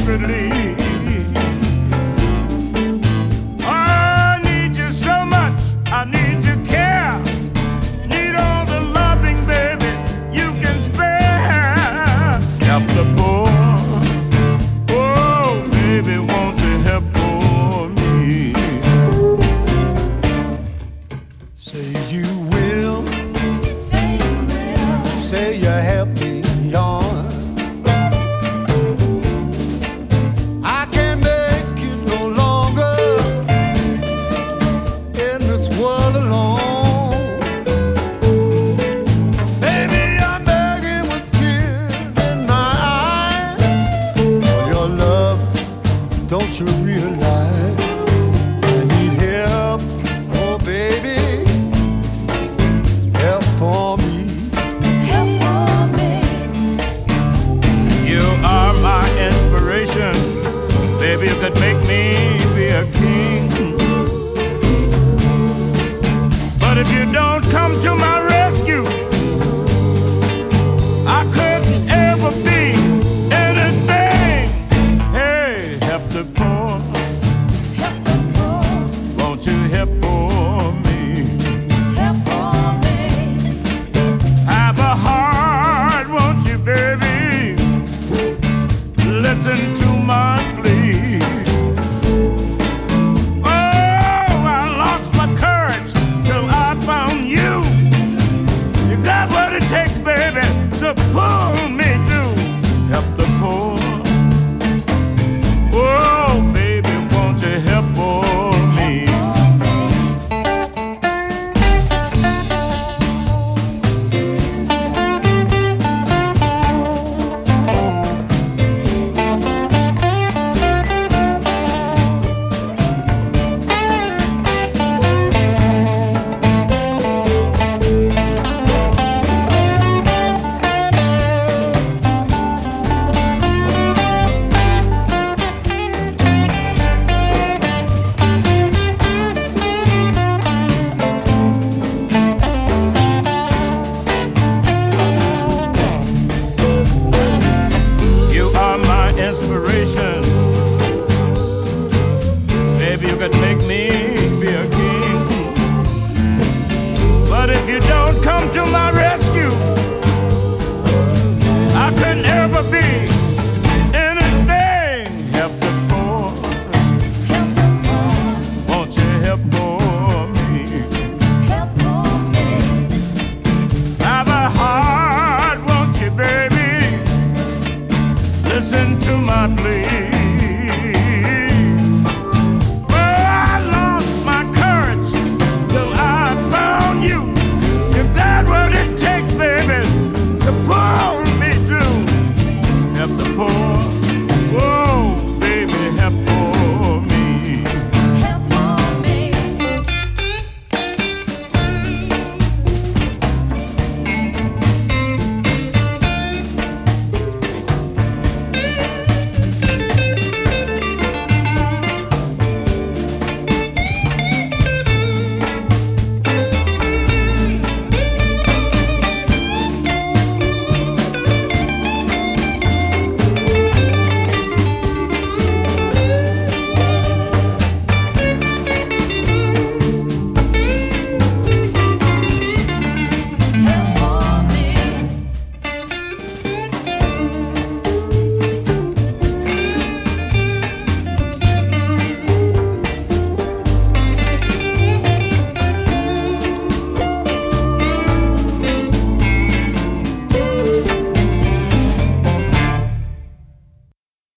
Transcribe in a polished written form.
desperately. I need you so much, I need your care, need all the loving, baby, you can spare. Help the poor, oh baby, won't you help for me? Say you will, say you will, say you help me on. I can't make it no longer in this world alone. Baby, I'm begging with tears in my eyes for your love. Don't you realize I need help? Oh, baby, help for me. Help for me. You are my inspiration. Baby, you could make me be a king. But if you don't come to my rescue, I couldn't ever be anything. Hey, help the poor. Help the poor. Won't you help for me? Help for me. Have a heart, won't you, baby? Listen to my plea. Oh, I lost my courage till I found you. You got what it takes, baby, to pull